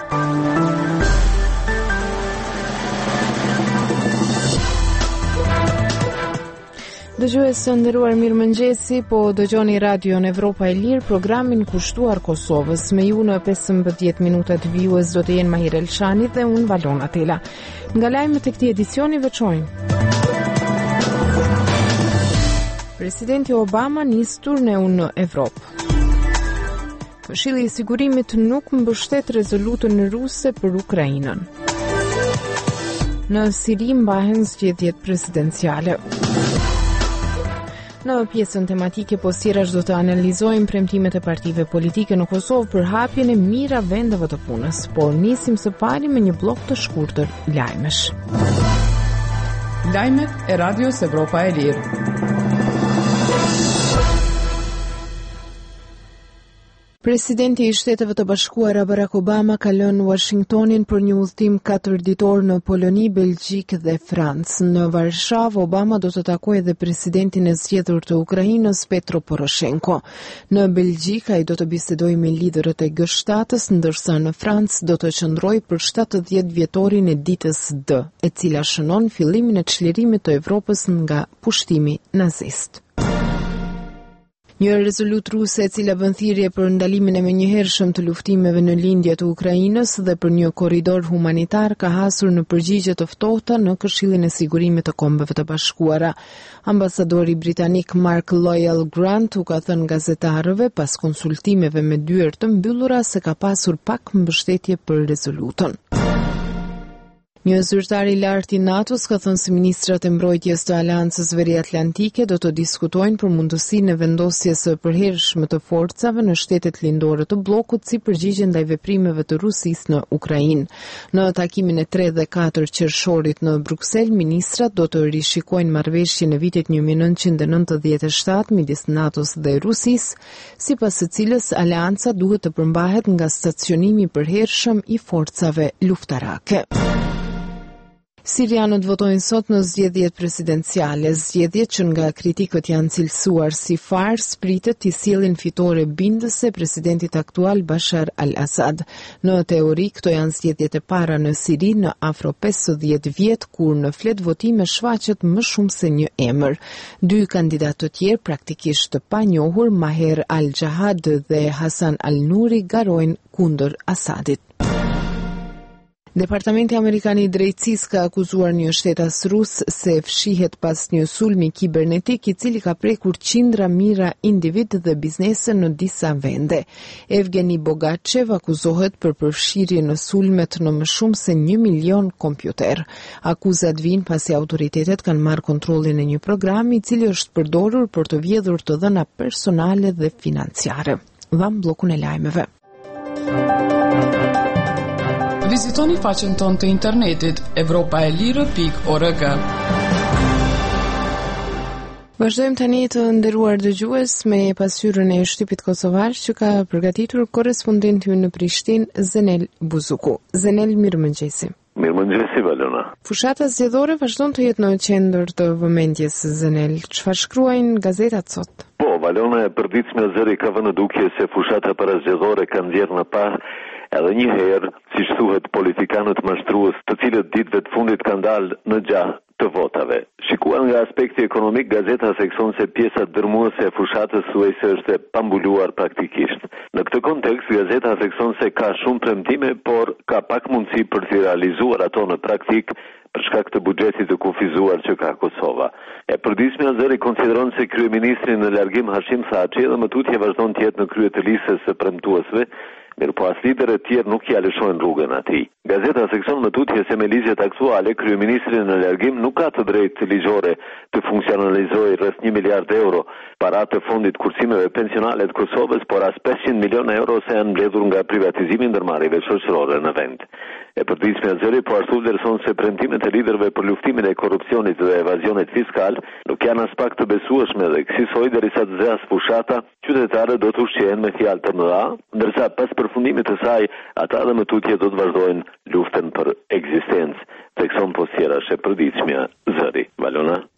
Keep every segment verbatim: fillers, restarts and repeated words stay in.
Dëgjues të nderuar, mirëmëngjesi, po dëgjoni Radion Evropa e Lirë, programin kushtuar Kosovës. Me ju në pesëmbëdhjetë minutat vijues do të jenë Mahir Elshani dhe unë Valona Tela. Nga lajmet e këtij edicioni veçojmë: Presidenti Obama nis turneun në Evropë. Këshilli i Sigurimit nuk mbështet rezolutën ruse për Ukrainën. Në Siri mbahen zgjedhjet presidenciale. Në pjesën tematike posirash do të analizojmë premtimet e partive politike në Kosovë për hapjen e mira vendeve të punës, por nisim së pari me një blok të shkurtër lajmesh. Lajmet e Radios Evropa e Lirë. Presidenti i Shteteve të Bashkuara Barack Obama ka lënë Washingtonin për një udhëtim katërditor në Poloni, Belgjik dhe Francë. Në Varshavë, Obama do të takojë edhe presidentin e zgjedhur të Ukrainës, Petro Poroshenko. Në Belgjik, ai do të bisedojë me liderët e G shtatës, ndërsa në Francë do të qëndrojë për shtatëdhjetë vjetorin e ditës D, e cila shënon fillimin e çlirimit të Evropës nga pushtimi nazist. Një rezolut ruse e cila bën thirrje për ndalimin e menjëhershëm të luftimeve në lindje të Ukrainës dhe për një korridor humanitar ka hasur në përgjigje të ftohta në Këshillin e Sigurimit të Kombeve të Bashkuara. Ambasadori britanik Mark Lloyd Grant u ka thënë gazetarëve pas konsultimeve me dyer të mbyllura se ka pasur pak mbështetje për rezolutën. Një zyrtar i lartë i NATO-s ka thënë se ministrat e mbrojtjes të Aleancës Veriatlantike do të diskutojnë për mundësinë e vendosjes së përhershme të forcave në shtetet lindore të bllokut si përgjigje ndaj veprimeve të Rusisë në Ukrainë. Në takimin e tre dhe katër qershorit në Bruksel, ministrat do të rishikojnë marrëveshjen e vitit një mijë e nëntëqind e nëntëdhjetë e shtatë midis NATO-s dhe Rusisë, sipas së cilës aleanca duhet të përmbahet nga stacionimi i përhershëm i forcave luftarake. Sirianët votojnë sot në zgjedhjet presidenciale, zgjedhjet që nga kritikët janë cilësuar si fars, pritet t'i sjellin fitore bindëse presidentit aktual Bashar al-Assad. Në teori, këto janë zgjedhjet e para në Siri në afro pesëdhjetë vjet, kur në flet votime shfaqet më shumë se një emër. Dy kandidatë të tjerë praktikisht të panjohur, Maher al-Jahad dhe Hasan al-Nuri, garojnë kundër Assadit. Departamenti Amerikan i Drejtësisë ka akuzuar një shtetas rus se fshihet pas një sulmi kibernetik i cili ka prekur qindra mijëra individ dhe biznese në disa vende. Evgeni Bogachev akuzohet për përfshirje në sulmet në më shumë se një milion kompjuter. Akuzat vijnë pasi autoritetet kanë marrë kontrollin e një programi i cili është përdorur për të vjedhur të dhëna personale dhe financiare. Dham bllokun e lajmeve. Vizitoni faqen tonë të internetit evropa e lirë pikë org. Vazhdojmë tani të nderuar dëgjues me pasqyrën e shtypit kosovar që ka përgatitur korrespondenti ynë në Prishtinë, Zenel Buzuku. Zenel, mirëmëngjesi. Mirëmëngjesi, Valona. Fushata zgjedhore vazhdon të jetë në qendër të vëmendjes, Zenel. Çfarë shkruajnë gazetat sot? Po, Valona, e përditshme zëri ka vënë duke se fushata parazgjedhore kanë nxjerrë në parë edhe një herë, si thuhet, politikanët mashtrues, të cilët ditëve të fundit kanë dalë në gjah të votave. Shikuar nga aspekti ekonomik, gazeta thekson se pjesa dërmuese e fushatës thuajse është e pambuluar praktikisht. Në këtë kontekst, gazeta thekson se ka shumë premtime, por ka pak mundësi për të realizuar ato në praktik për shkak të buxhetit të kufizuar që ka Kosova. E përditshme Azeri konsideron se kryeministri në largim Hashim Thaçi edhe më tutje vazhdon të jetë në krye të listës së premtuesve, mirë po as liderët tjerë nuk ja lëshojnë rrugën atij. Gazeta thekson më tutje se me ligjet aktuale, kryeministri në largim nuk ka të drejtë ligjore të funksionalizojë rreth një miliard euro para të fondit kursimeve pensionale të Kosovës, por as pesëqind milion euro se janë mbledhur nga privatizimi i ndërmarrjeve shoqërore në vend. E përditshme Azeri po ashtu vlerëson se premtimet e liderëve për luftimin e korrupsionit dhe evazionit fiskal nuk janë as pak të besueshme dhe kësaj derisa të zjas fushata, qytetarët do të ushqehen me fjalë të mëdha, ndërsa pas përfundimit të saj, ata dhe më tutje do të vazhdojnë luftën për ekzistencë. Thekson po sjerash e përditshmja Zëri. Valona?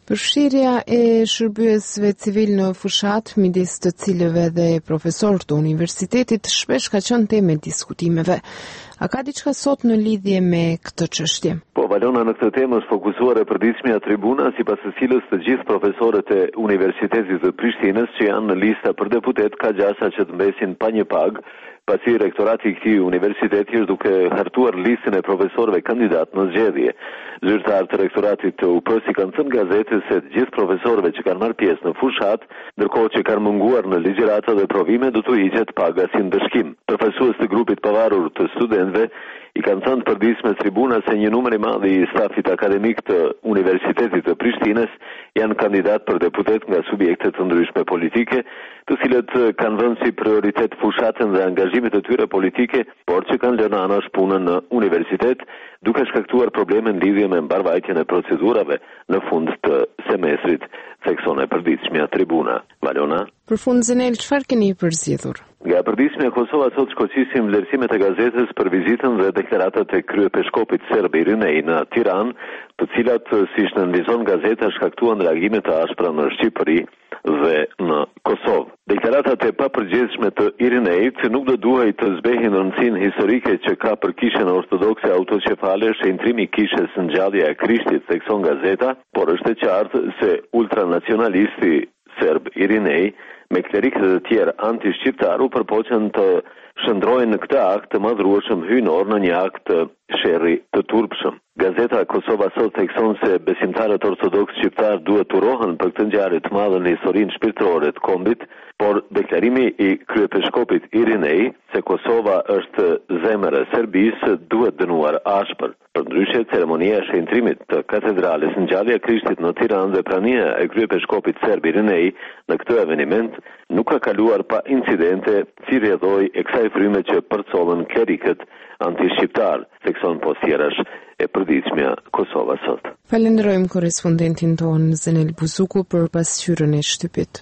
Përfshirja e shërbyesve civil në fushat, midis të cilëve dhe profesorë të universitetit, shpesh ka qenë temë diskutimeve. A ka diçka sot në lidhje me këtë çështje? Po, Valona, në këtë temë është fokusuar e përditshmja tribuna, sipas së cilës të gjithë profesorët e Universitetit të Prishtinës që janë në lista për deputet ka gjasa që të mbesin pa një pagë, pasi rektorati i këtij universiteti është duke hartuar listën e profesorëve kandidat në zgjedhje. Zyrtarët e rektoratit të U P-s i kanë thënë gazetës se të gjithë profesorëve që kanë marrë pjesë në fushat, ndërkohë që kanë munguar në ligjërata dhe provime, do të hiqet paga si ndëshkim. Përfaqësues të grupit pavarur të studentëve i kanë thënë përditshme tribuna se një numër i madh i stafit akademik të Universitetit të Prishtinës janë kandidat për deputet nga subjekte të ndryshme politike, të cilët kanë vënë si prioritet fushatën dhe angazhimet e tyre politike, por që kanë lënë anash punën në universitet, duke shkaktuar probleme në lidhje me mbarvajtjen e procedurave në fund të semestrit, thekson e përditshmja tribuna. Valona? Për fund, Zenel, çfarë keni përzgjedhur? Nga përditshmja Kosova sot shkoqisim vlerësimet e gazetës për vizitën dhe deklaratat e kryepeshkopit serb Irinej në Tiranë, të cilat, siç nënvizon gazeta, shkaktuan reagime të ashpra në Shqipëri dhe në Kosovë. Deklaratat e papërgjegjshme të Irinejit nuk do duhej të zbehin rëndësinë historike që ka për kishën ortodokse autoqefale shëntrimi i kishës Ngjallja e Krishtit, thekson gazeta, por është e qartë se ultranacionalisti serb Irinej me klerikët e tjerë anti-shqiptar u përpoqen të shndrojnë në këtë akt të madhrueshëm hyjnor në një akt sherrri të turpshëm. Gazeta Kosova sot thekson se besimtarët ortodoks shqiptar duhet të urohen për këtë ngjarje të madhe në historinë shpirtërore të kombit, por deklarimi i kryepeshkopit Irinej se Kosova është zemër e Serbisë duhet dënuar ashpër. Përndryshe, ceremonia e shëntrimit të katedrales Ngjallja e Krishtit në Tiranë dhe prania e kryepeshkopit serb Irinej në këtë eveniment nuk ka kaluar pa incidente, si rrjedhoi e kësaj fryme që përcollën klerikët anti-shqiptar, thekson poshtjerash e përditshmja Kosova sot. Falenderojmë korrespondentin ton Zenel Buzuku për pasqyrën e shtypit.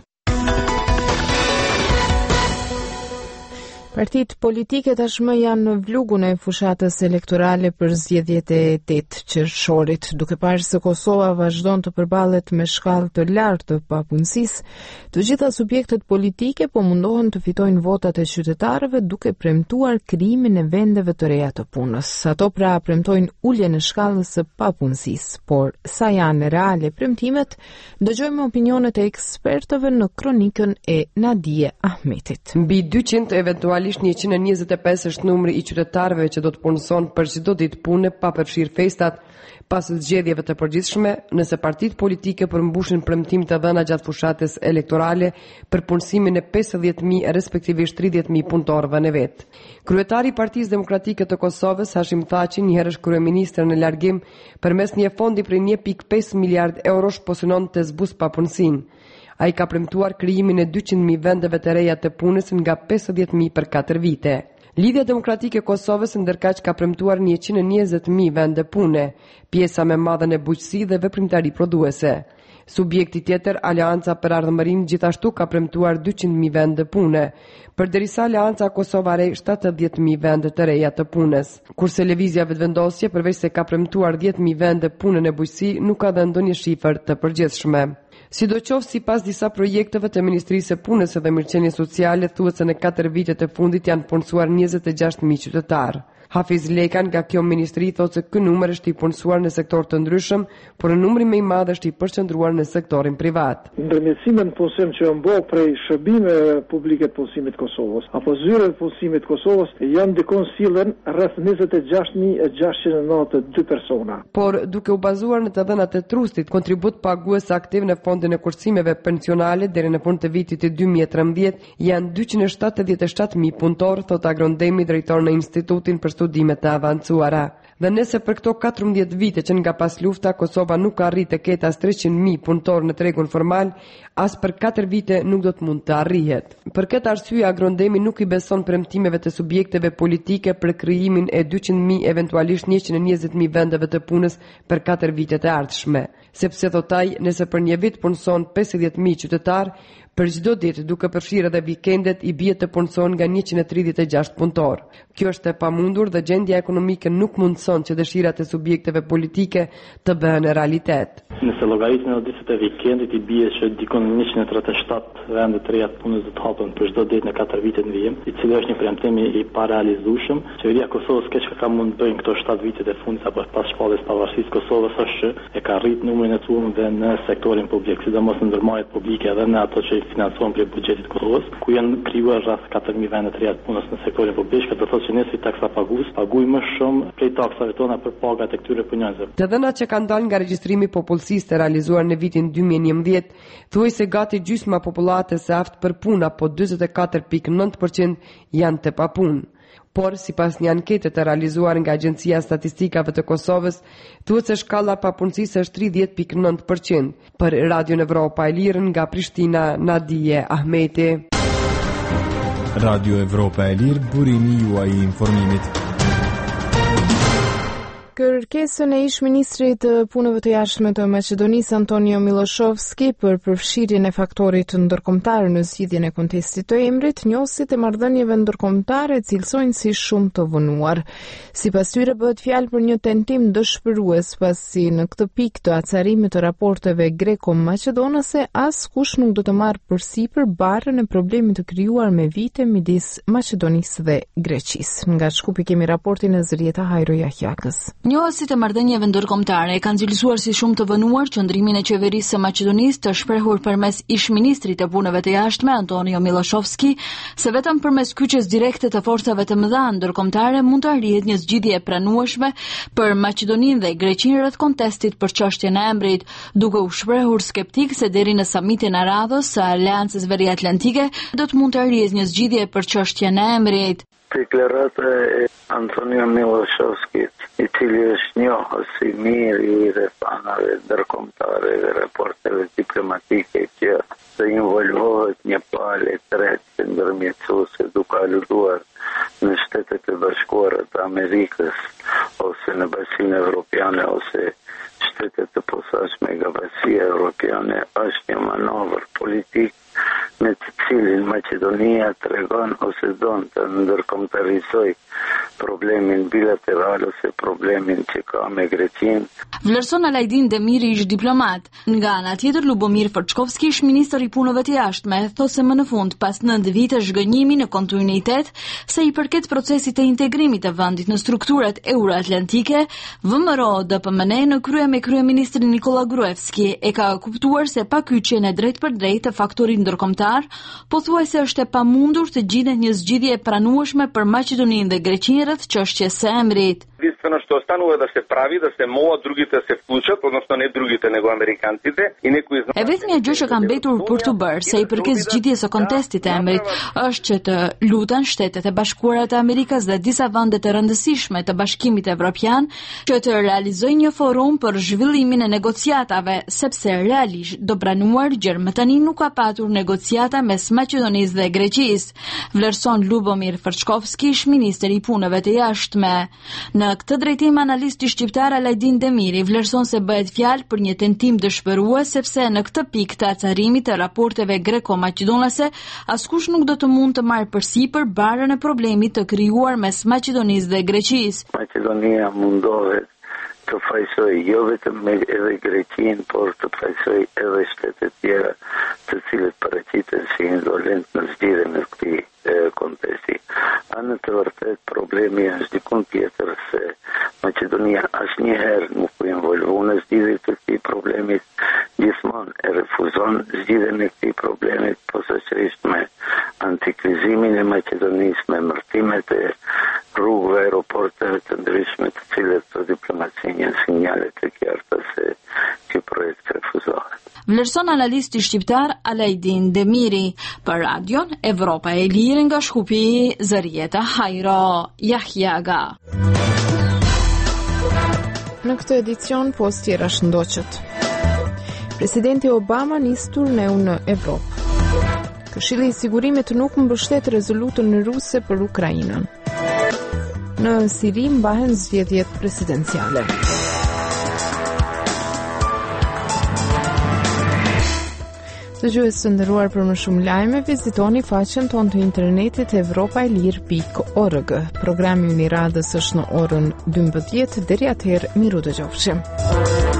Partitë politike tashmë janë në vlugun e fushatës elektorale për zgjedhjet e tetë qershorit, duke parë se Kosova vazhdon të përballet me shkallë të lartë të papunësisë. Të gjitha subjektet politike po mundohen të fitojnë votat e qytetarëve duke premtuar krijimin e vendeve të reja të punës. Ato pra premtojnë uljen e shkallës së papunësisë, por sa janë reale premtimet, dëgjojmë opinionet e ekspertëve në kronikën e Nadije Ahmetit. Mbi dyqind eventual njëqind e njëzet e pesë është numri i qytetarëve që do të punëson për çdo ditë pune pa përfshirë festat pas zgjedhjeve të përgjithshme, nëse partitë politike përmbushin premtimet e dhëna gjatë fushatës elektorale për punësimin e pesëdhjetë mijë respektivisht tridhjetë mijë punëtorëve në vet. Kryetari i Partisë Demokratike të Kosovës, Hashim Thaçi, një herësh kryeministër në largim, përmes një fondi prej një pikë pesë miliard eurosh po synon të zbusë papunësinë. Ai ka premtuar krijimin e dyqind mijë vendeve të reja të punës nga pesëdhjetë mijë për katër vite. Lidhja Demokratike e Kosovës ndërkaq ka premtuar njëqind e njëzet mijë vende pune, pjesa më e madhe në bujqësi dhe veprimtari prodhuese. Subjekti tjetër, Aleanca për Ardhmërinë, gjithashtu ka premtuar dyqind mijë vende pune, përderisa Aleanca Kosovare shtatëdhjetë mijë vende të reja të punës. Kurse Lëvizja Vetëvendosje, përveç se ka premtuar dhjetë mijë vende pune në bujqësi, nuk ka dhënë ndonjë shifër të përgjithshme. Sidoqoftë, sipas disa projekteve të Ministrisë së Punës dhe Mirëqenies Sociale, thuhet se në katër vitet e fundit janë punësuar njëzet e gjashtë mijë qytetarë. Hafiz Lekan nga kjo ministri thotë se ky numër është i punësuar në sektor të ndryshëm, por numri më i madh është i përqendruar në sektorin privat. Ndërmjetësimet punësim që janë bërë prej shërbimeve publike të punësimit të Kosovës apo zyre të punësimit të Kosovës janë dikon sillen rreth njëzet e gjashtë mijë e gjashtëqind e nëntëdhjetë e dy persona. Por duke u bazuar në të dhënat e trustit, kontribut pagues aktiv në fondin e kursimeve pensionale deri në fund të vitit dy mijë e trembëdhjetë janë dyqind e shtatëdhjetë e shtatë mijë punëtorë, thot Agrondemi, drejtor në Institutin për studimet e avancuara. Dhe nëse për këto katërmbëdhjetë vite që nga pas lufta Kosova nuk ka arrit të ketë as treqind mijë punëtorë në tregun formal, as për katër vite nuk do të mund të arrihet. Për këtë arsye Agrondemi nuk i beson premtimeve të subjekteve politike për krijimin e dyqind mijë eventualisht njëqind e njëzet mijë vendeve të punës për katër vitet e ardhshme. Sepse thotaj, nëse për një vit punëson pesëdhjetë mijë qytetar, Për çdo ditë, duke përfshirë edhe vikendet, i bie të punëson nga njëqind e tridhjetë e gjashtë punëtor. Kjo është e pamundur dhe gjendja ekonomike nuk mundson që dëshirat e subjekteve politike të bëhen realitet. Nëse llogaritën e ditëve të vikendit i bie që dikon njëqind e tridhjetë e shtatë vende të reja të punës do të hapen për çdo ditë në katër vite në vijim, i cili është një premtim i parealizueshëm. Qeveria e Kosovës keq ka mund të bëjnë këto shtatë vitet e fundit apo pas shpalljes së pavarësisë Kosovës është që e ka rrit numrin e punëve në sektorin publik, sidomos në ndërmarrjet publike dhe në ato që i financohen prej buxhetit të Kosovës, ku janë krijuar rreth katër mijë vende të reja të punës në sektorin publik, që do të thotë që ne si taksapagues paguajmë më shumë prej taksave tona për pagat e këtyre punonjësve. Të dhënat që kanë dalë nga regjistrimi popullsisë të realizuar në vitin dy mijë e njëmbëdhjetë, thuajse gati gjysma popullatës së aftë për punë, apo njëzet e katër pikë nëntë përqind janë të papunë. Por, si pas një ankete të realizuar nga Agjencia Statistikave të Kosovës, thuhet se shkalla papunësisë është tridhjetë pikë nëntë përqind. Për Radio Evropa e Lirë nga Prishtina, Nadije Ahmeti. Radio Evropa e Lirë, burimi juaj i informimit. Kërkesën e ish-ministrit të punëve të jashtme të Maqedonisë Antonio Miloshovski për përfshirjen e faktorit ndërkombëtar në zgjidhjen e kontestit të emrit, njohësit e marrëdhënieve ndërkombëtare cilësojnë si shumë të vonuar. Sipas tyre bëhet fjalë për një tentim dëshpërues, pasi në këtë pikë të acarimit të raporteve greko-maqedonase askush nuk do të marrë përsipër barrën e problemit të krijuar me vite midis Maqedonisë dhe Greqisë. Nga Shkupi kemi raportin e Zërieta Hajro Jahjakës. Njohësit e marrëdhënieve ndërkombëtare kanë cilësuar si shumë të vonuar qëndrimin e qeverisë së Maqedonisë të shprehur përmes ish-ministrit të punëve të jashtme Antonio Miloshovski se vetëm përmes kyçes direkte të forcave të mëdha ndërkombëtare mund të arrihet një zgjidhje e pranueshme për Maqedoninë dhe Greqinë rreth kontestit për çështjen e emrit, duke u shprehur skeptik se deri në samitin e radhës së Aleancës Veriatlantike do të mund të arrihet një zgjidhje për çështjen e emrit. Deklarata e Antonio Miloshovskit, i cili është njohës si mirë i rrethanave ndërkombëtare dhe raporteve diplomatike që të involvohet një palë e tretë ndërmjetësuese duke aluduar në Shtetet e Bashkuara të Amerikës ose në Bashkinë Evropiane ose shtetet të posaçme nga Bashkia Evropiane, është një manovër politik me të cilin Maqedonia tregon ose don të ndërkombëtarizoj problemin bilateral ose problemin që ka me Greqinë. Vlerëson Alajdin Demiri, ish diplomat. Nga ana tjetër, Lubomir Forçkovski, ish ministër i punëve të jashtme, thosë më në fund pas nëntë vitesh gënjimi në kontinuitet se i përket procesit të integrimit të vendit në strukturat euroatlantike, V M R O D P M N në krye me kryeministrin Nikola Gruevski e ka kuptuar se pa kyçjen e drejt për drejt të faktorit ndërkombëtar, pothuajse është e pamundur të gjendet një zgjidhje e pranueshme për Maqedoninë dhe Greqinë rreth çështjes së emrit. Единствено што останува да се прави, да се молат другите се вклучат, односно не другите, него американците и некои E vetmja gjë që ka mbetur për të bërë se i përket zgjidhjes së kontestit të emrit është që të luten Shtetet e Bashkuara të Amerikës dhe disa vende të rëndësishme të Bashkimit Evropian që të realizojnë një forum për zhvillimin e negociatave, sepse realisht do pranuar gjë më tani nuk ka patur negociata mes Maqedonisë dhe Greqisë, vlerëson Lubomir Forçkovski, ministri i punëve të jashtme. Në këtë drejtim analisti shqiptar Alajdin Demiri vlerëson se bëhet fjalë për një tentim dëshpërues sepse në këtë pikë të acarimit të raporteve greko-maqedonase askush nuk do të mund të marrë përsipër barrën e problemit të krijuar mes Maqedonisë dhe Greqisë. Maqedonia mundohet të fajsoj jo vetëm me edhe Greqinë, por të fajsoj edhe shtetet tjera të cilët paraqiten si indolent në zgjidhjen e këtij kontesti. A në të vërtet problemi është dikun tjetër se Maqedonia asnjëherë nuk u involvu në zgjidhjen e këtij problemit, gjithmonë e refuzon zgjidhjen e këtij problemit, posaçërisht me antikrizimin e Maqedonisë, me mërtimet e rrugëve, aeroporteve të ndryshme të cilët të diplomacia janë sinjale të qarta se ky projekt refuzohet. Vlerëson analisti shqiptar Alajdin Demiri. Për radion Evropa e Lirë nga Shkupi, Zërieta Hajro Jahjaga. Në këtë edicion, post tjera shëndoqët. Presidenti Obama nis turneu në Evropë. Këshilli i Sigurimit nuk mbështet rezolutën ruse për Ukrainën. Në Siri mbahen zgjedhjet presidenciale. Dëgjues të nderuar, për më shumë lajme vizitoni faqen tonë të internetit evropailir pikë org. Programi i radhës është në orën dymbëdhjetë. Deri atëherë, miru dëgjofshim.